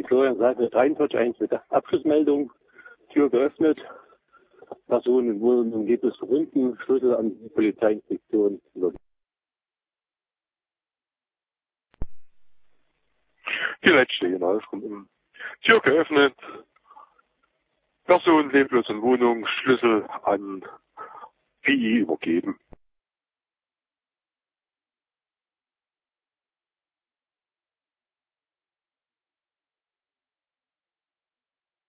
Florian Seite 43 mit der Abschlussmeldung. Tür geöffnet. Person in Wohnung und Umgebung verbunden. Schlüssel an die Polizeiinspektion. Die letzte, genau. Tür geöffnet. Person leblos in Wohnung. Schlüssel an PI übergeben.